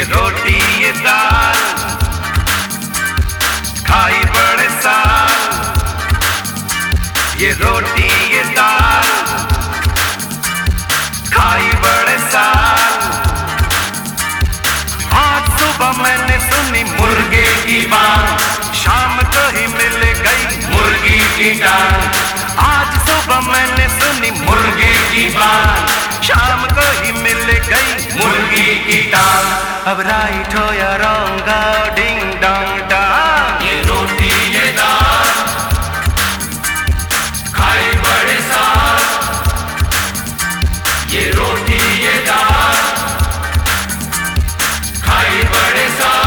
ये रोटी ये दाल खाई बड़े साल, ये रोटी ये दाल खाई बड़े साल। आज सुबह मैंने सुनी मुर्गे की बात, शाम को ही मिल गई मुर्गी की टांग। आज सुबह मैंने सुनी मुर्गे की बात, शाम को ही मिल गई मुर्गी की टांग। अब राइट हो या रॉन्ग, डिंग डोंग डांग। ये रोटी ये दाल खाई बड़े साल, ये रोटी ये दाल खाई बड़े साल।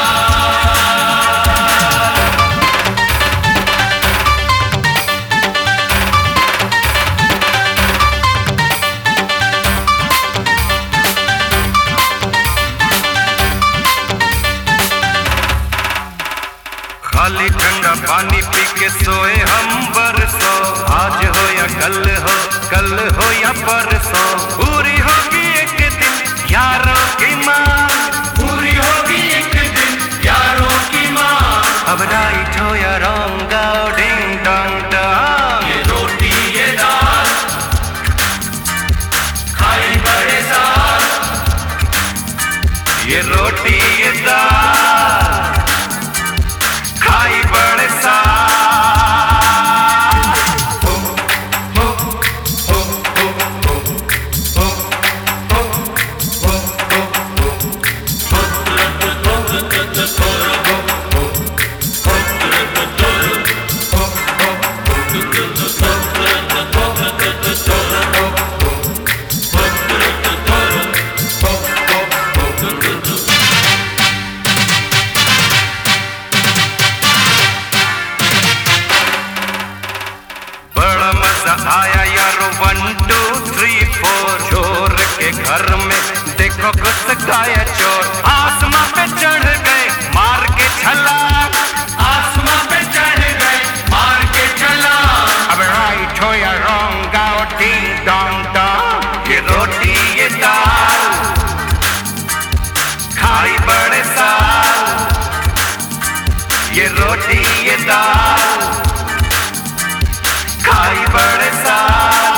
खाली ठंडा पानी पी के सोए हम बरसों, आज हो या कल हो या परसों। पूरी होगी एक दिन यारों की मांग, पूरी होगी एक दिन यारों की मांग। अब राइट हो या रॉन्ग, डिंग डोंग डांग। ये रोटी ये दाल खाई बड़े साल, ये रोटी ये दाल खाई बड़े साल। आया यारो 1 2 3 4, चोर के घर में देखो घुस गया चोर। आसमां पे चढ़ गए मार के छलांग, आसमां पे चढ़ गए मार के चला। अब राइट हो या रॉन्ग, डिंग डोंग डांग। ये रोटी ये दाल खाई बड़े साल, ये रोटी ये दाल खाई बड़े साल।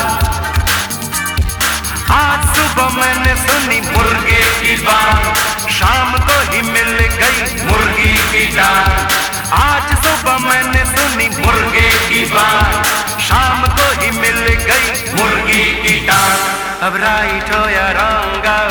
आज सुबह मैंने सुनी मुर्गे की बात, शाम को ही मिल गई मुर्गी की टांग। आज सुबह मैंने सुनी मुर्गे की बात, शाम को ही मिल गई मुर्गी की टांग। अब राइट हो या रॉन्ग,